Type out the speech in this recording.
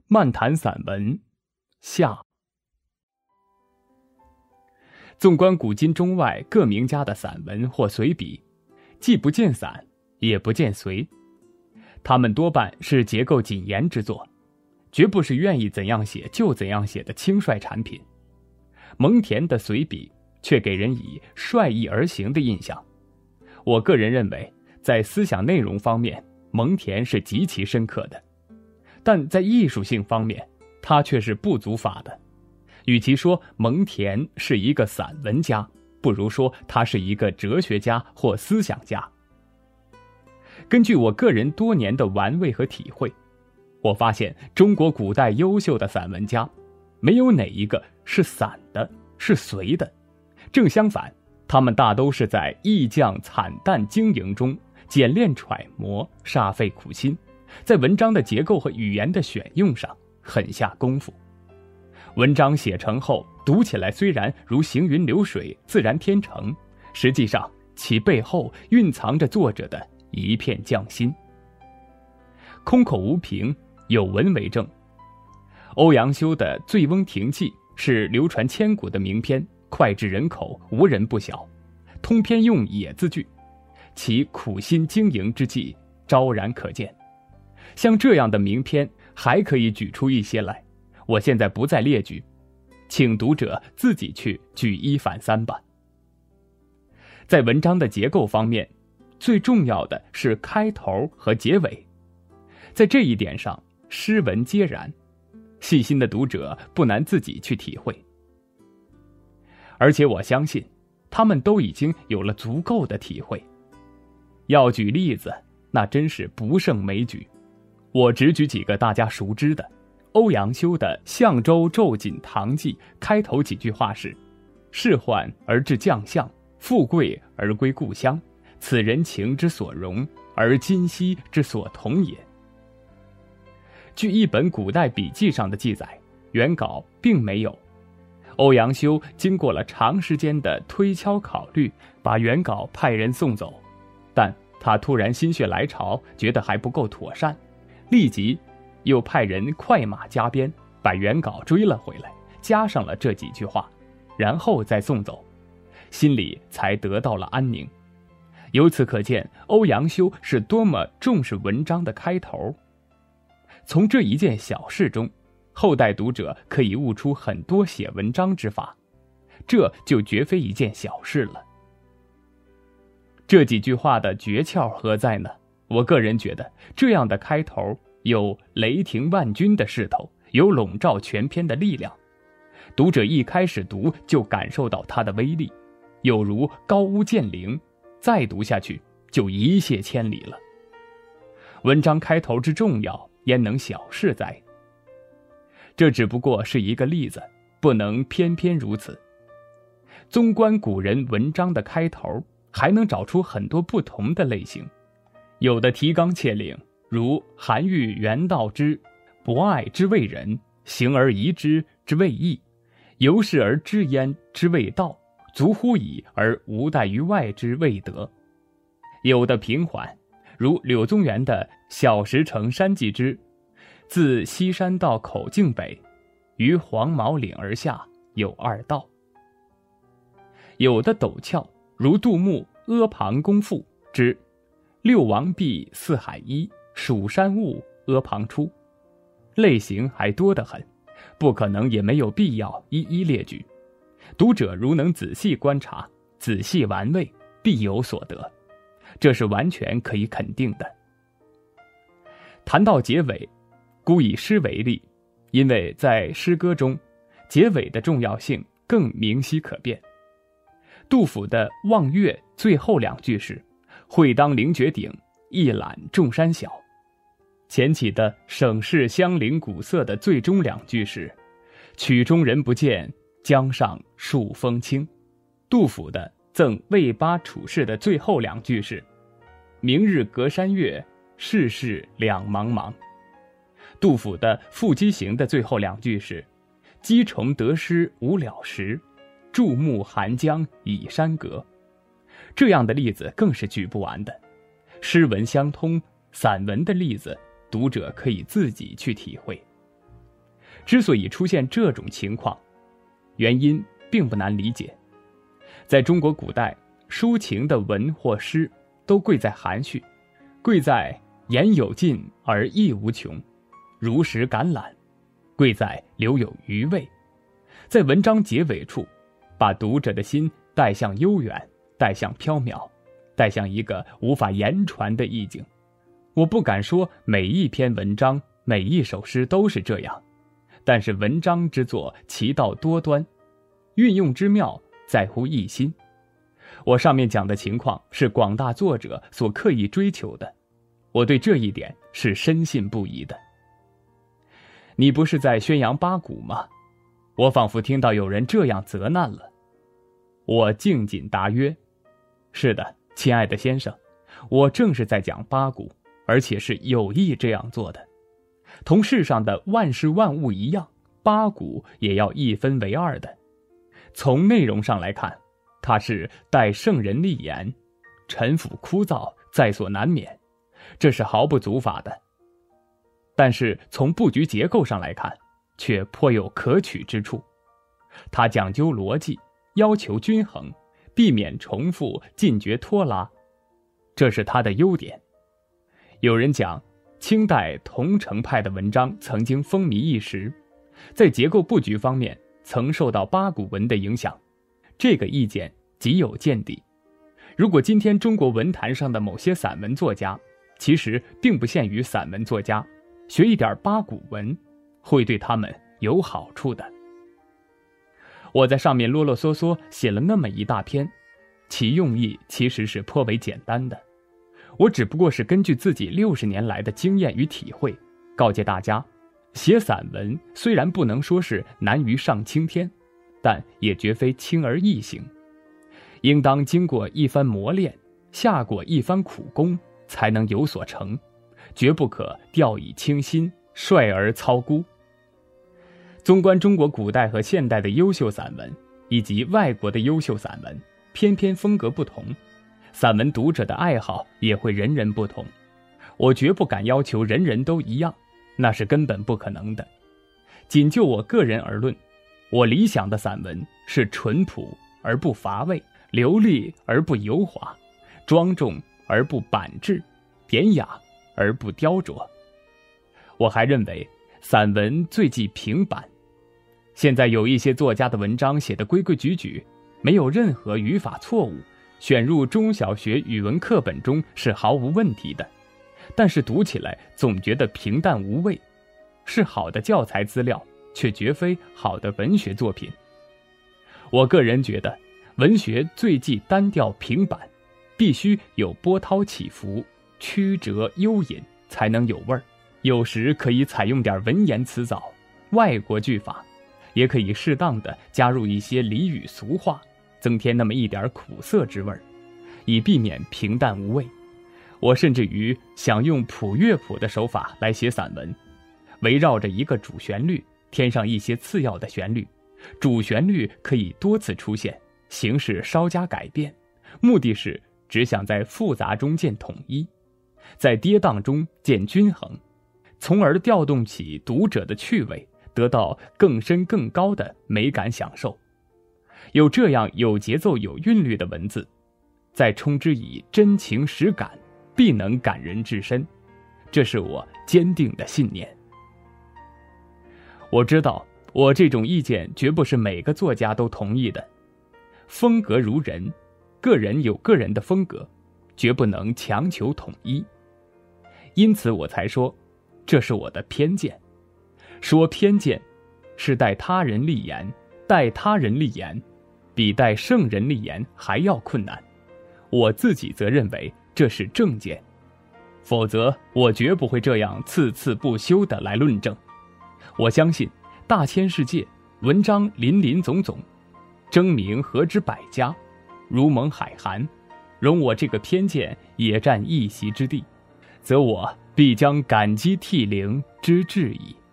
漫谈散文下。纵观古今中外各名家的散文或随笔，既不见散，也不见随，他们多半是结构谨严之作，绝不是愿意怎样写就怎样写的轻率产品。蒙恬的随笔却给人以率意而行的印象。我个人认为，在思想内容方面，蒙恬是极其深刻的，但在艺术性方面，他却是不足法的。与其说蒙恬是一个散文家，不如说他是一个哲学家或思想家。根据我个人多年的玩味和体会，我发现中国古代优秀的散文家，没有哪一个是散的，是随的。正相反，他们大都是在意匠惨淡经营中简练揣摩，煞费苦心，在文章的结构和语言的选用上狠下功夫。文章写成后，读起来虽然如行云流水，自然天成，实际上其背后蕴藏着作者的一片匠心。空口无凭，有文为证。欧阳修的《醉翁亭记》是流传千古的名篇，脍炙人口，无人不晓，通篇用野字句，其苦心经营之际昭然可见。像这样的名篇还可以举出一些来，我现在不再列举，请读者自己去举一反三吧。在文章的结构方面，最重要的是开头和结尾，在这一点上诗文皆然，细心的读者不难自己去体会。而且我相信他们都已经有了足够的体会。要举例子，那真是不胜枚举，我只举几个大家熟知的。欧阳修的《相州昼锦堂记》开头几句话是：仕宦而至将相，富贵而归故乡，此人情之所容，而今昔之所同也。据一本古代笔记上的记载，原稿并没有，欧阳修经过了长时间的推敲考虑，把原稿派人送走，但他突然心血来潮，觉得还不够妥善，立即又派人快马加鞭把原稿追了回来，加上了这几句话，然后再送走，心里才得到了安宁。由此可见，欧阳修是多么重视文章的开头。从这一件小事中，后代读者可以悟出很多写文章之法，这就绝非一件小事了。这几句话的诀窍何在呢？我个人觉得，这样的开头有雷霆万钧的势头，有笼罩全篇的力量。读者一开始读就感受到它的威力，有如高屋建瓴，再读下去就一泻千里了。文章开头之重要，焉能小视哉？这只不过是一个例子，不能偏偏如此。纵观古人文章的开头，还能找出很多不同的类型，有的提纲挈领，如韩愈原道之博爱之谓仁，行而宜之谓义，由是而知焉之谓道，足乎矣而无待于外之谓德。有的平缓，如柳宗元的小石城山记之自西山到口径北，于黄毛岭而下，有二道。有的陡峭，如杜牧《阿房宫赋》之六王毕，四海一，蜀山兀，阿房出，类型还多得很，不可能也没有必要一一列举。读者如能仔细观察，仔细玩味，必有所得，这是完全可以肯定的。谈到结尾，孤以诗为例，因为在诗歌中，结尾的重要性更明晰可辨。杜甫的《望岳》最后两句是会当凌绝顶，一览众山小。前起的省市相邻古色的最终两句是曲中人不见，江上数风清。杜甫的赠魏八处士的最后两句是明日隔山月，世事两茫茫。杜甫的《赋鸡行》的最后两句是鸡虫得失无了时，注目寒江以山隔。这样的例子更是举不完的。诗文相通，散文的例子读者可以自己去体会。 之所以出现这种情况，原因并不难理解。在中国古代，抒情的文或诗都贵在含蓄，贵在言有尽而意无穷，如实感览，贵在留有余味，在文章结尾处把读者的心带向悠远，带向缥缈，带向一个无法言传的意境。我不敢说每一篇文章每一首诗都是这样，但是文章之作其道多端，运用之妙在乎一心。我上面讲的情况是广大作者所刻意追求的，我对这一点是深信不疑的。你不是在宣扬八股吗？我仿佛听到有人这样责难了。我敬谨答曰：是的，亲爱的先生，我正是在讲八股，而且是有意这样做的。同世上的万事万物一样，八股也要一分为二的。从内容上来看，它是待圣人立言，陈腐枯燥在所难免，这是毫不足法的。但是从布局结构上来看，却颇有可取之处。它讲究逻辑，要求均衡，避免重复，禁绝拖拉，这是它的优点。有人讲，清代桐城派的文章曾经风靡一时，在结构布局方面曾受到八股文的影响，这个意见极有见地。如果今天中国文坛上的某些散文作家，其实并不限于散文作家，学一点八股文，会对他们有好处的。我在上面啰啰嗦嗦写了那么一大篇，其用意其实是颇为简单的。我只不过是根据自己60年来的经验与体会，告诫大家，写散文虽然不能说是难于上青天，但也绝非轻而易行，应当经过一番磨练，下过一番苦功，才能有所成，绝不可掉以轻心，率而操孤。纵观中国古代和现代的优秀散文，以及外国的优秀散文，偏偏风格不同，散文读者的爱好也会人人不同。我绝不敢要求人人都一样，那是根本不可能的。仅就我个人而论，我理想的散文是淳朴而不乏味，流利而不油滑，庄重而不板滞，典雅而不雕琢。我还认为散文最忌平板。现在有一些作家的文章写得规规矩矩，没有任何语法错误，选入中小学语文课本中是毫无问题的，但是读起来总觉得平淡无味，是好的教材资料，却绝非好的文学作品。我个人觉得，文学最忌单调平板，必须有波涛起伏，曲折幽隐，才能有味儿。有时可以采用点文言辞藻、外国句法，也可以适当的加入一些俚语俗话，增添那么一点苦涩之味，以避免平淡无味。我甚至于想用谱乐谱的手法来写散文，围绕着一个主旋律，添上一些次要的旋律，主旋律可以多次出现，形式稍加改变，目的是只想在复杂中见统一，在跌宕中见均衡，从而调动起读者的趣味，得到更深更高的美感享受。有这样有节奏有韵律的文字，再充之以真情实感，必能感人至深，这是我坚定的信念。我知道我这种意见绝不是每个作家都同意的，风格如人，个人有个人的风格，绝不能强求统一。因此我才说，这是我的偏见。说偏见是待他人立言，待他人立言比待圣人立言还要困难，我自己则认为这是正见，否则我绝不会这样次次不休地来论证。我相信大千世界，文章林林总总，争名何止百家，如蒙海涵，容我这个偏见也占一席之地，则我必将感激涕零之至矣。